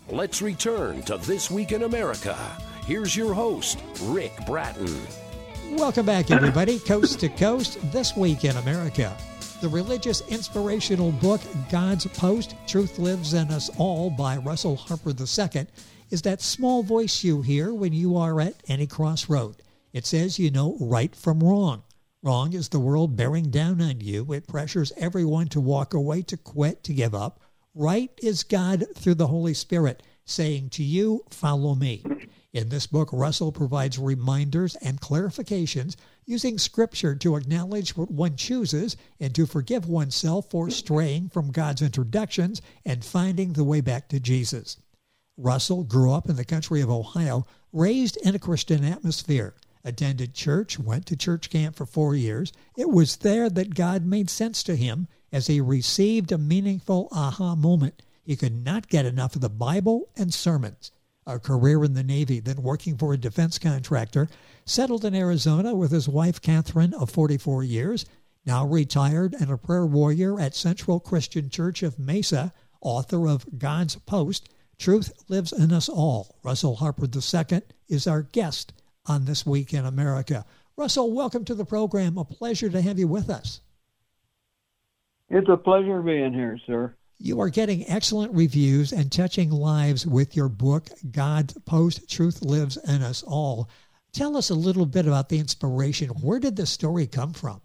Let's return to This Week in America. Here's your host, Rick Bratton. Welcome back, everybody. Coast to Coast, This Week in America. The religious inspirational book, God's Post, Truth Lives in Us All by Russell Harper II, is that small voice you hear when you are at any crossroad. It says you know right from wrong. Wrong is the world bearing down on you. It pressures everyone to walk away, to quit, to give up. Right is God through the Holy Spirit saying to you, follow me. In this book, Russell provides reminders and clarifications using Scripture to acknowledge what one chooses and to forgive oneself for straying from God's introductions and finding the way back to Jesus. Russell grew up in the country of Ohio, raised in a Christian atmosphere, attended church, went to church camp for 4 years. It was there that God made sense to him as he received a meaningful aha moment. He could not get enough of the Bible and sermons. A career in the Navy, then working for a defense contractor, settled in Arizona with his wife, Catherine, of 44 years, now retired and a prayer warrior at Central Christian Church of Mesa, author of God's Post, Truth Lives in Us All. Russell Harper II is our guest on This Week in America. Russell, welcome to the program. A pleasure to have you with us. It's a pleasure being here, sir. You are getting excellent reviews and touching lives with your book, God's Post, Truth Lives in Us All. Tell us a little bit about the inspiration. Where did the story come from?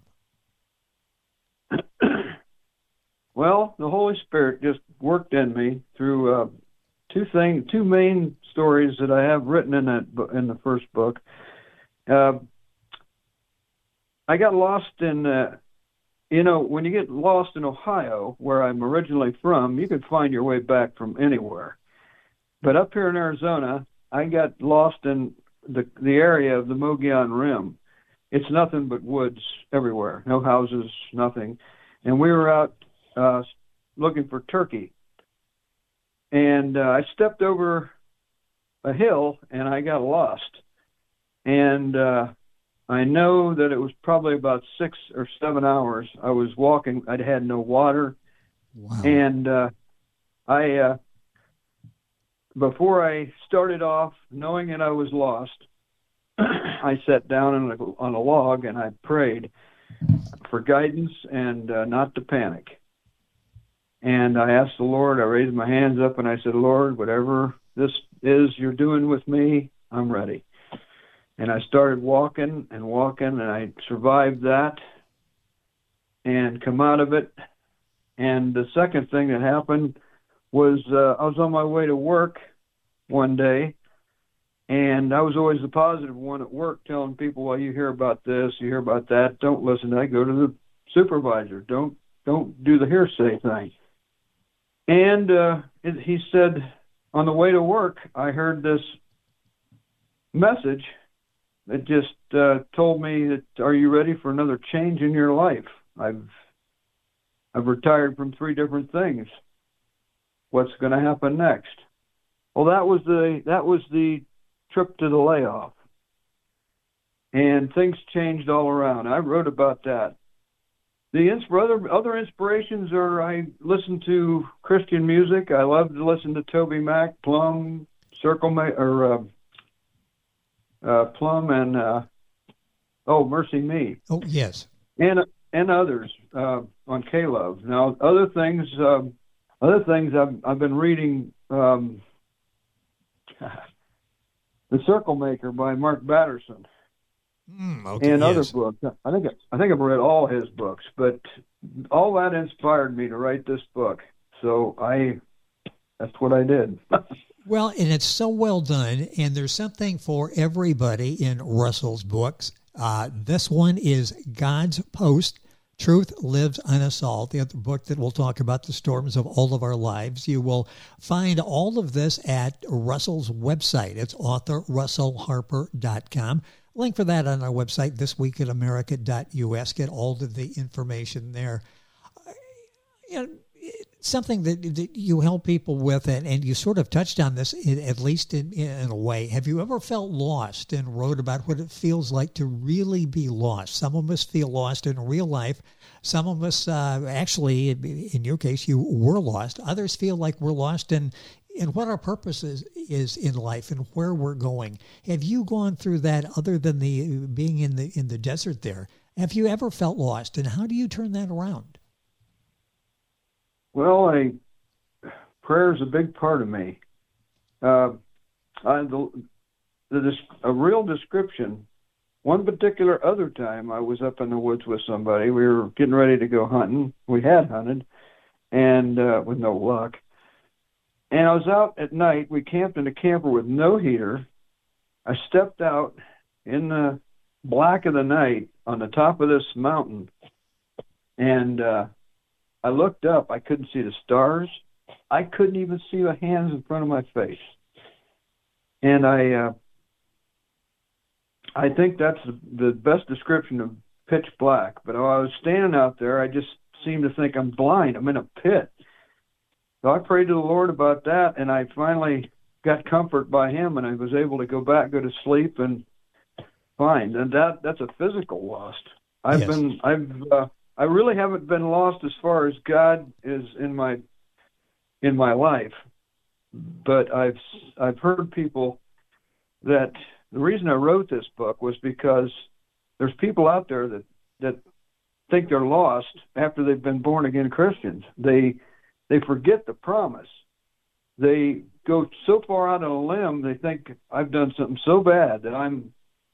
Well, the Holy Spirit just worked in me through two main stories that I have written in the first book. I got lost in when you get lost in Ohio, where I'm originally from, you can find your way back from anywhere. But up here in Arizona, I got lost in the area of the Mogollon Rim. It's nothing but woods everywhere, no houses, nothing. And we were out looking for turkey. And I stepped over a hill, and I got lost. And I know that it was probably about 6 or 7 hours. I was walking. I'd had no water. Wow. And before I started off, knowing that I was lost, I sat down on a log and I prayed for guidance and not to panic. And I asked the Lord, I raised my hands up and I said, Lord, whatever this is you're doing with me, I'm ready. And I started walking, and I survived that and come out of it. And the second thing that happened was I was on my way to work one day, and I was always the positive one at work, telling people, well, you hear about this, you hear about that, don't listen. I go to the supervisor. Don't do the hearsay thing. And he said, on the way to work, I heard this message that just told me that, are you ready for another change in your life? I've retired from 3 different things. What's going to happen next? Well, that was the trip to the layoff. And things changed all around. I wrote about that. The other inspirations are, I listen to Christian music. I love to listen to Toby Mac, Plum, Plum and Mercy Me. Oh, yes. And others on K-Love. Now, other things I've been reading The Circle Maker by Mark Batterson. Okay, and other yes. books. I think I've read all his books, but all that inspired me to write this book. So that's what I did. Well, and it's so well done, and there's something for everybody in Russell's books. This one is God's Post, Truth Lives in Us All, the other book that will talk about the storms of all of our lives. You will find all of this at Russell's website. It's authorrussellharper.com. Link for that on our website, thisweekinamerica.us. Get all of the information there. Something that you help people with, and you sort of touched on this, at least in a way. Have you ever felt lost and wrote about what it feels like to really be lost? Some of us feel lost in real life. Some of us, actually, in your case, you were lost. Others feel like we're lost in and what our purpose is in life and where we're going. Have you gone through that other than the being in the desert there? Have you ever felt lost, and how do you turn that around? Well, prayer is a big part of me. A real description. One particular other time, I was up in the woods with somebody. We were getting ready to go hunting. We had hunted, and with no luck. And I was out at night. We camped in a camper with no heater. I stepped out in the black of the night on the top of this mountain, and I looked up. I couldn't see the stars. I couldn't even see the hands in front of my face. And I think that's the best description of pitch black. But while I was standing out there, I just seemed to think I'm blind. I'm in a pit. So I prayed to the Lord about that, and I finally got comfort by Him, and I was able to go to sleep, and fine. And that's a physical loss. I really haven't been lost as far as God is in my life, but I've heard people that the reason I wrote this book was because there's people out there that think they're lost after they've been born again Christians. They forget the promise. They go so far out on a limb, they think I've done something so bad that I'm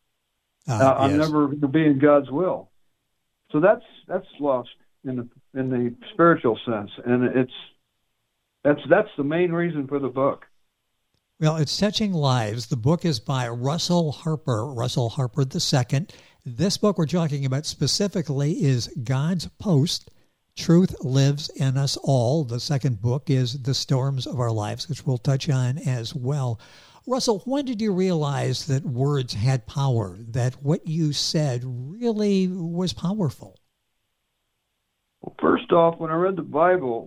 never going to be in God's will. So that's lost in the spiritual sense, and that's the main reason for the book. Well, it's Touching Lives. The book is by Russell Harper II. This book we're talking about specifically is God's Post, Truth Lives in Us All. The second book is The Storms of Our Lives, which we'll touch on as well. Russell, when did you realize that words had power, that what you said really was powerful? Well, first off, when I read the Bible,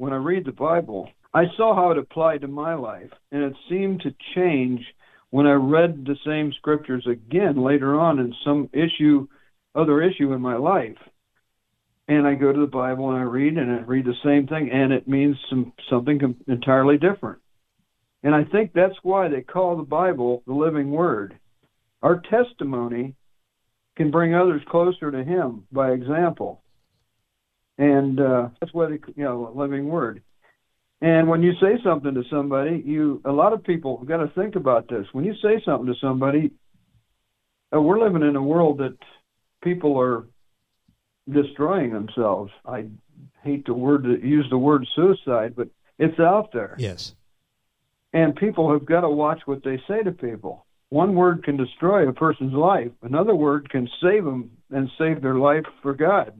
I saw how it applied to my life, and it seemed to change when I read the same scriptures again later on in some other issue in my life. And I go to the Bible and I read the same thing, and it means something entirely different. And I think that's why they call the Bible the living Word. Our testimony can bring others closer to Him by example. And that's why living Word. And when you say something to somebody, a lot of people have got to think about this. When you say something to somebody, we're living in a world that people are destroying themselves. I hate to use the word suicide, but it's out there. Yes. And people have got to watch what they say to people. One word can destroy a person's life. Another word can save them and save their life for God.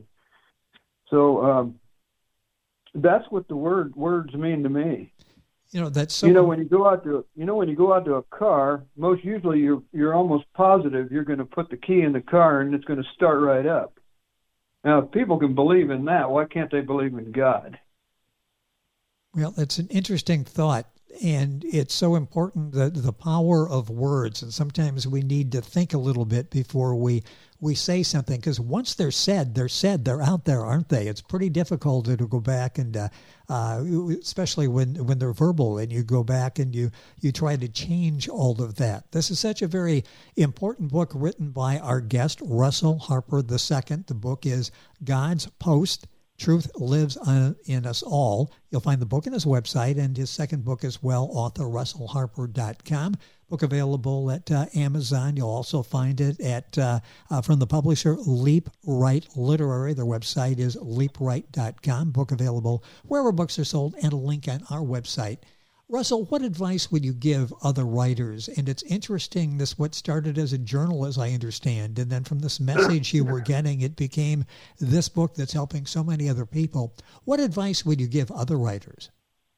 So that's what the words mean to me. That's so. When you go out to a car, most usually you're almost positive you're going to put the key in the car and it's going to start right up. Now, if people can believe in that, why can't they believe in God? Well, it's an interesting thought. And it's so important that the power of words, and sometimes we need to think a little bit before we say something, because once they're said, they're out there, aren't they? It's pretty difficult to go back and, especially when they're verbal, and you go back and you try to change all of that. This is such a very important book written by our guest, Russell Harper II. The book is God's Post, Truth Lives in Us All. You'll find the book on his website and his second book as well, authorrussellharper.com. Book available at Amazon. You'll also find it at from the publisher Leap Right Literary. Their website is leapwright.com. Book available wherever books are sold, and a link on our website. Russell, what advice would you give other writers? And it's interesting, what started as a journal, as I understand, and then from this message you were getting, it became this book that's helping so many other people. What advice would you give other writers?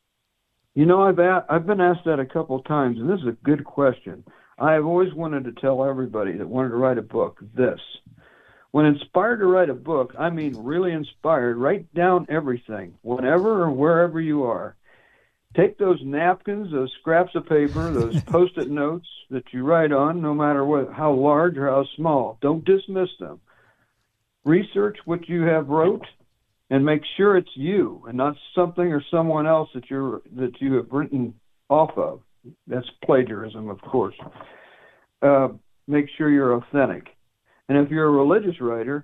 I've been asked that a couple of times, and this is a good question. I have always wanted to tell everybody that wanted to write a book this. When inspired to write a book, I mean really inspired, write down everything, whenever or wherever you are. Take those napkins, those scraps of paper, those Post-it notes that you write on, no matter how large or how small. Don't dismiss them. Research what you have wrote, and make sure it's you and not something or someone else that you have written off of. That's plagiarism, of course. Make sure you're authentic. And if you're a religious writer,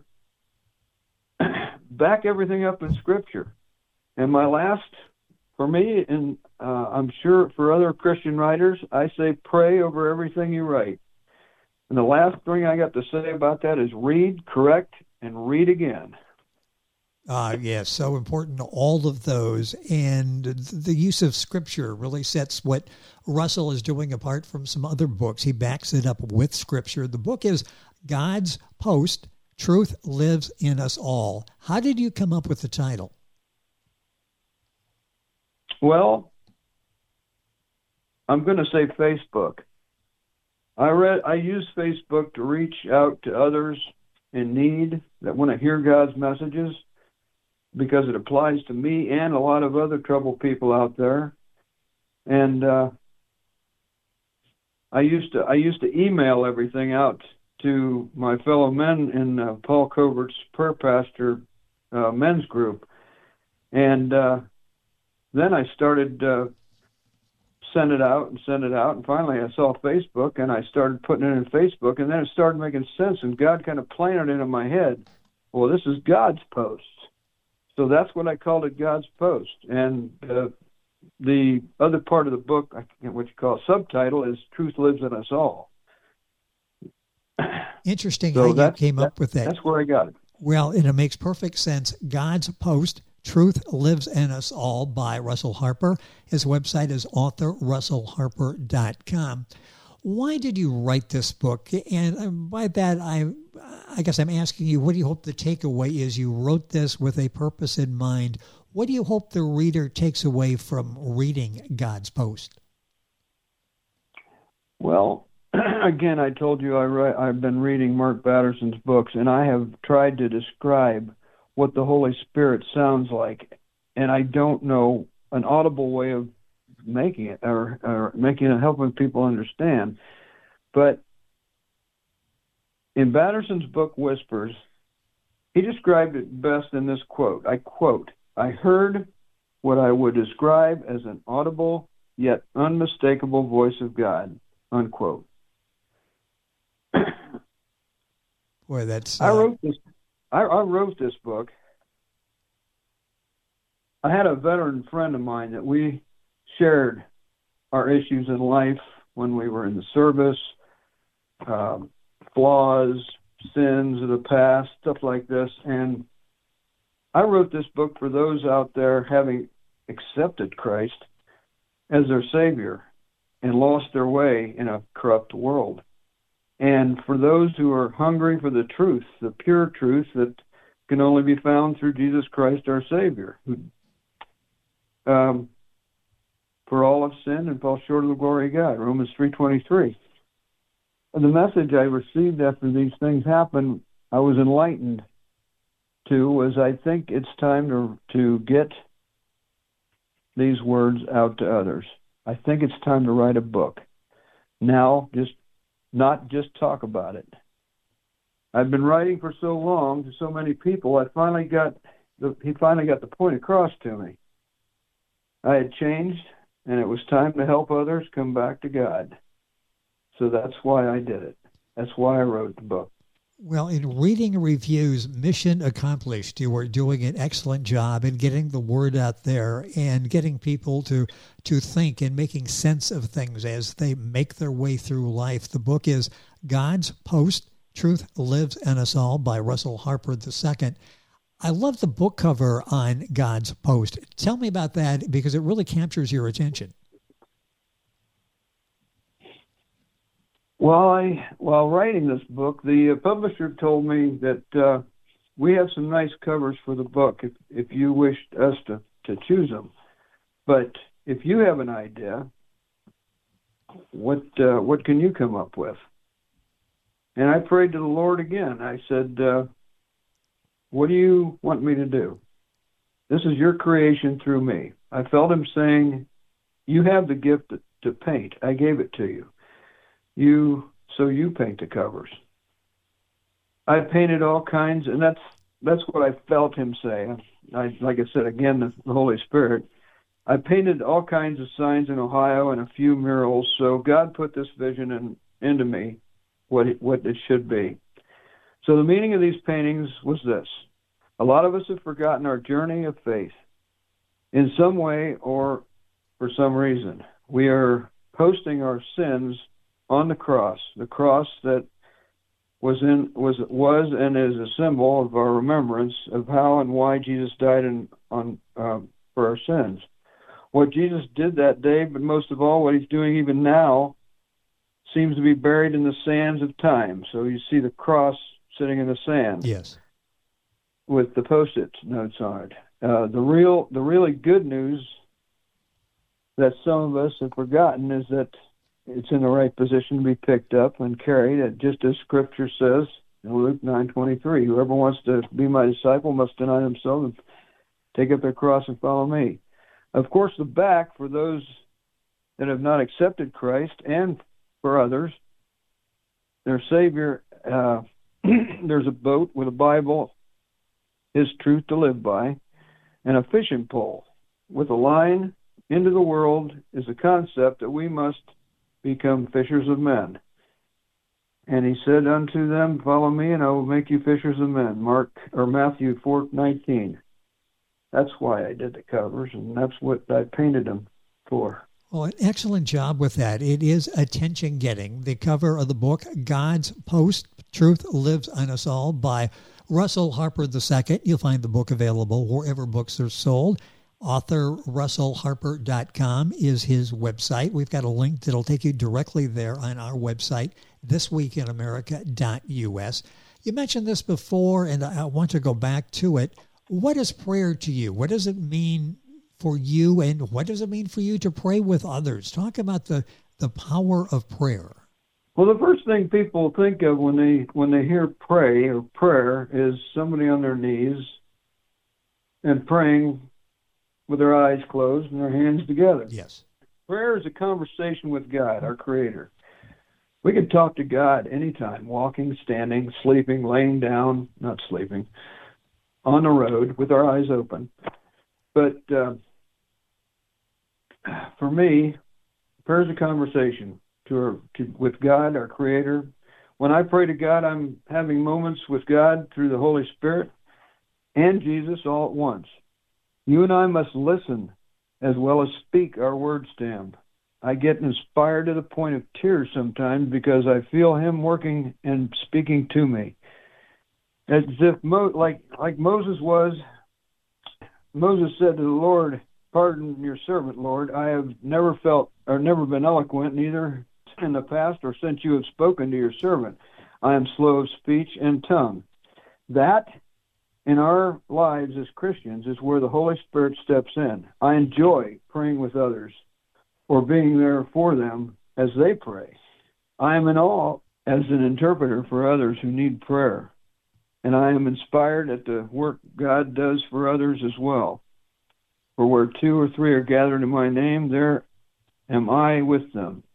back everything up in Scripture. And my last, for me, and I'm sure for other Christian writers, I say pray over everything you write. And the last thing I got to say about that is read, correct, and read again. Yes, so important, all of those. And the use of Scripture really sets what Russell is doing apart from some other books. He backs it up with Scripture. The book is God's Post, Truth Lives in Us All. How did you come up with the title? Well, I'm going to say Facebook. I use Facebook to reach out to others in need that want to hear God's messages, because it applies to me and a lot of other troubled people out there. And I used to email everything out to my fellow men in Paul Covert's Prayer Pastor men's group. And then I started send it out, and finally I saw Facebook, and I started putting it in Facebook, and then it started making sense, and God kind of planted it in my head. Well, this is God's Post. So that's what I called it, God's Post. And the other part of the book, what you call subtitle, is Truth Lives in Us All. Interesting how you came up with that. That's where I got it. Well, and it makes perfect sense. God's Post, Truth Lives in Us All by Russell Harper. His website is authorrussellharper.com. Why did you write this book? And by that, I guess I'm asking you, what do you hope the takeaway is? You wrote this with a purpose in mind. What do you hope the reader takes away from reading God's Post? Well, again, I told you I've been reading Mark Batterson's books, and I have tried to describe what the Holy Spirit sounds like, and I don't know an audible way of making it or making it, helping people understand. But in Batterson's book Whispers, he described it best in this quote. I quote, "I heard what I would describe as an audible yet unmistakable voice of God," unquote. Boy, that's... I wrote this book. I had a veteran friend of mine that we shared our issues in life when we were in the service, flaws, sins of the past, stuff like this. And I wrote this book for those out there having accepted Christ as their Savior and lost their way in a corrupt world. And for those who are hungry for the truth, the pure truth that can only be found through Jesus Christ, our Savior, who, for all have sinned and fall short of the glory of God, Romans 3:23. And the message I received after these things happened, I was enlightened to, was I think it's time to get these words out to others. I think it's time to write a book. Now, not just talk about it. I've been writing for so long to so many people, he finally got the point across to me. I had changed, and it was time to help others come back to God. So that's why I did it. That's why I wrote the book. Well, in reading reviews, mission accomplished. You are doing an excellent job in getting the word out there and getting people to think and making sense of things as they make their way through life. The book is God's Post, Truth Lives in Us All by Russell Harper II. I love the book cover on God's Post. Tell me about that, because it really captures your attention. While writing this book, the publisher told me that we have some nice covers for the book if you wished us to choose them. But if you have an idea, what can you come up with? And I prayed to the Lord again. I said, what do you want me to do? This is your creation through me. I felt him saying, you have the gift to paint. I gave it to you. So you paint the covers. I painted all kinds, and that's what I felt him say. Like I said, again, the Holy Spirit. I painted all kinds of signs in Ohio and a few murals, so God put this vision into me, what it should be. So the meaning of these paintings was this. A lot of us have forgotten our journey of faith in some way or for some reason. We are posting our sins on the cross that was and is a symbol of our remembrance of how and why Jesus died for our sins. What Jesus did that day, but most of all what he's doing even now, seems to be buried in the sands of time. So you see the cross sitting in the sand. Yes. With the Post-it notes on it. The really good news that some of us have forgotten is that it's in the right position to be picked up and carried, just as Scripture says in Luke 9:23. Whoever wants to be my disciple must deny themselves and take up their cross and follow me. Of course, the back, for those that have not accepted Christ and for others, their Savior, there's a boat with a Bible, His truth to live by, and a fishing pole with a line into the world is a concept that we must become fishers of men. And he said unto them, follow me, and I will make you fishers of men. Matthew 4:19. That's why I did the covers, and that's what I painted them for. Well, an excellent job with that. It is attention-getting. The cover of the book, God's Post, Truth Lives in Us All, by Russell Harper II. You'll find the book available wherever books are sold. Author RussellHarper.com is his website. We've got a link that'll take you directly there on our website, thisweekinamerica.us. You mentioned this before, and I want to go back to it. What is prayer to you? What does it mean for you, and what does it mean for you to pray with others? Talk about the power of prayer. Well, the first thing people think of when they hear pray or prayer is somebody on their knees and praying with their eyes closed and their hands together. Yes. Prayer is a conversation with God, our Creator. We can talk to God anytime, walking, standing, sleeping, laying down, not sleeping, on the road with our eyes open. But for me, prayer is a conversation with God, our Creator. When I pray to God, I'm having moments with God through the Holy Spirit and Jesus all at once. You and I must listen as well as speak our words to Him. I get inspired to the point of tears sometimes because I feel Him working and speaking to me. As if, like Moses was, Moses said to the Lord, pardon your servant, Lord. I have never been eloquent, neither in the past or since you have spoken to your servant. I am slow of speech and tongue. That, in our lives as Christians, is where the Holy Spirit steps in. I enjoy praying with others or being there for them as they pray. I am in awe as an interpreter for others who need prayer, and I am inspired at the work God does for others as well. For where 2 or 3 are gathered in my name, there am I with them.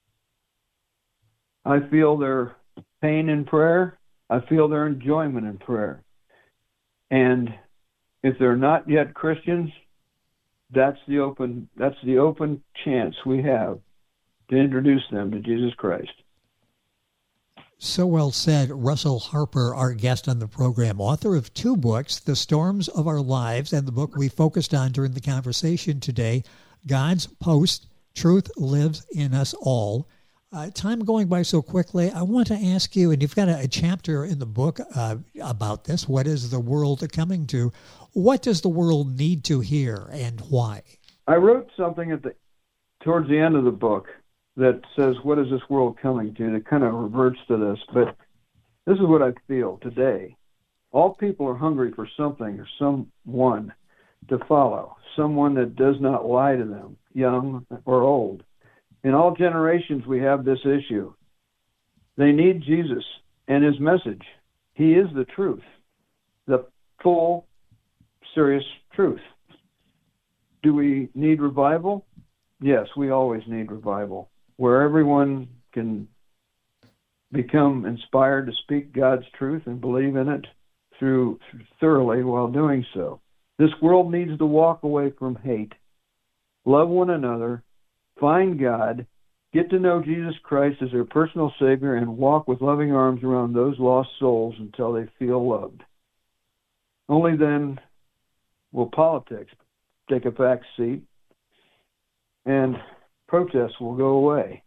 I feel their pain in prayer. I feel their enjoyment in prayer. And if they're not yet Christians, that's the open chance we have to introduce them to Jesus Christ. So well said. Russell Harper, our guest on the program, author of 2 books, The Storms of Our Lives, and the book we focused on during the conversation today, God's Post, Truth Lives in Us All. Time going by so quickly, I want to ask you, and you've got a chapter in the book about this, what is the world coming to? What does the world need to hear, and why? I wrote something towards the end of the book that says, what is this world coming to? And it kind of reverts to this, but this is what I feel today. All people are hungry for something or someone to follow, someone that does not lie to them, young or old. In all generations, we have this issue. They need Jesus and His message. He is the truth, the full, serious truth. Do we need revival? Yes, we always need revival, where everyone can become inspired to speak God's truth and believe in it thoroughly while doing so. This world needs to walk away from hate love one another, find God, get to know Jesus Christ as their personal Savior, and walk with loving arms around those lost souls until they feel loved. Only then will politics take a back seat and protests will go away.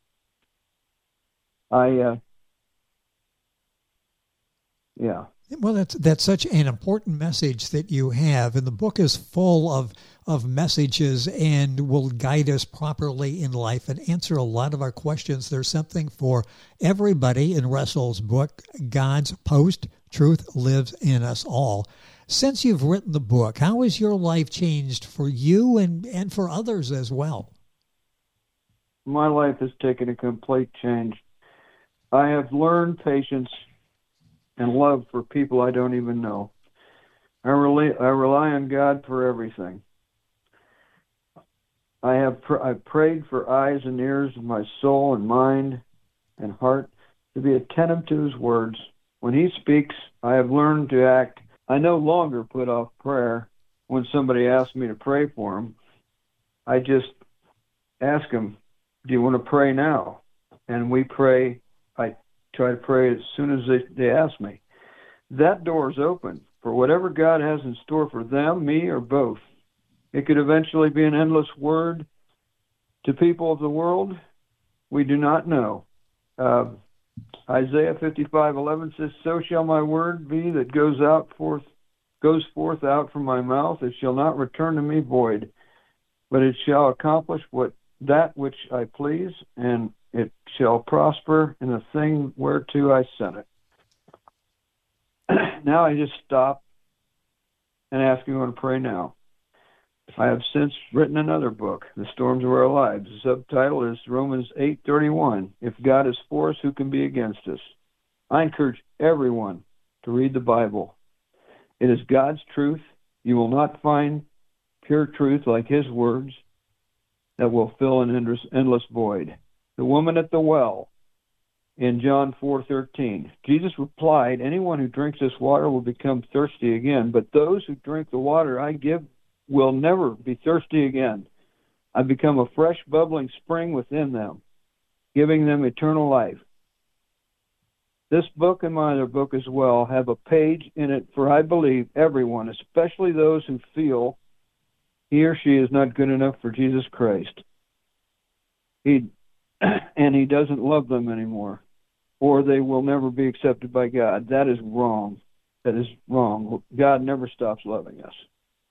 Well, that's such an important message that you have, and the book is full of messages and will guide us properly in life and answer a lot of our questions. There's something for everybody in Russell's book, God's Post, Truth Lives in Us All. Since you've written the book, how has your life changed for you and for others as well? My life has taken a complete change. I have learned patience and love for people I don't even know. I rely on God for everything. I prayed for eyes and ears of my soul and mind and heart to be attentive to His words. When He speaks, I have learned to act. I no longer put off prayer. When somebody asks me to pray for them, I just ask them, do you want to pray now? And we pray. I try to pray as soon as they ask me. That door is open for whatever God has in store for them, me, or both. It could eventually be an endless word to people of the world we do not know. Isaiah 55:11 says, "So shall my word be that goes forth out from my mouth. It shall not return to me void, but it shall accomplish that which I please, and it shall prosper in the thing whereto I sent it." Now I just stop and ask you to pray now. I have since written another book, The Storms of Our Lives. The subtitle is Romans 8:31. If God is for us, who can be against us? I encourage everyone to read the Bible. It is God's truth. You will not find pure truth like His words that will fill an endless void. The woman at the well in John 4:13. Jesus replied, "Anyone who drinks this water will become thirsty again, but those who drink the water I give will never be thirsty again. I become a fresh, bubbling spring within them, giving them eternal life." This book and my other book as well have a page in it for, I believe, everyone, especially those who feel he or she is not good enough for Jesus Christ. He doesn't love them anymore, or they will never be accepted by God. That is wrong. That is wrong. God never stops loving us.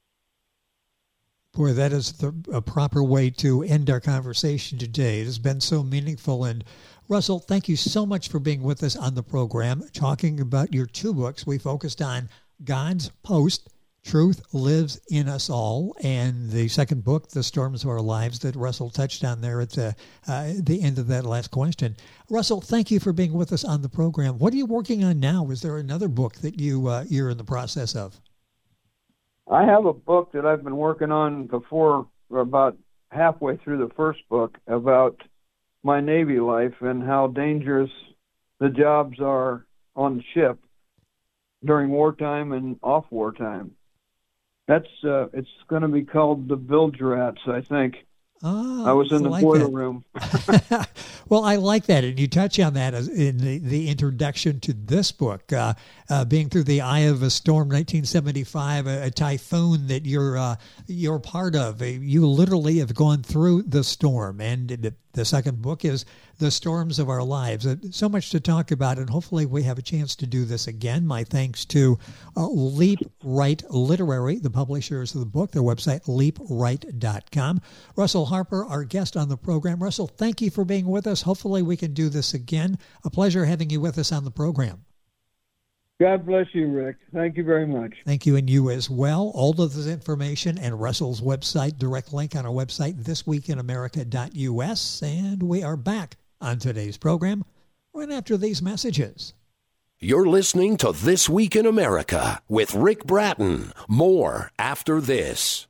Boy, that is a proper way to end our conversation today. It has been so meaningful. And Russell, thank you so much for being with us on the program, talking about your two books. We focused on God's Post, Truth Lives in Us All, and the second book, The Storms of Our Lives, that Russell touched on there at the end of that last question. Russell, thank you for being with us on the program. What are you working on now? Is there another book that you're in the process of? I have a book that I've been working on before, about halfway through the first book, about my Navy life and how dangerous the jobs are on the ship during wartime and off wartime. It's going to be called The Bilge Rats, I think. I was in the boiler room. Well, I like that, and you touch on that in the introduction to this book, being through the eye of a storm, 1975, a typhoon that you're part of. You literally have gone through the storm, and the second book is The Storms of Our Lives. So much to talk about, and hopefully we have a chance to do this again. My thanks to Leap Right Literary, the publishers of the book, their website, leapright.com. Russell Harper, our guest on the program. Russell, thank you for being with us. Hopefully we can do this again. A pleasure having you with us on the program. God bless you, Rick. Thank you very much. Thank you, and you as well. All of this information and Russell's website, direct link on our website, thisweekinamerica.us. And we are back on today's program right after these messages. You're listening to This Week in America with Rick Bratton. More after this.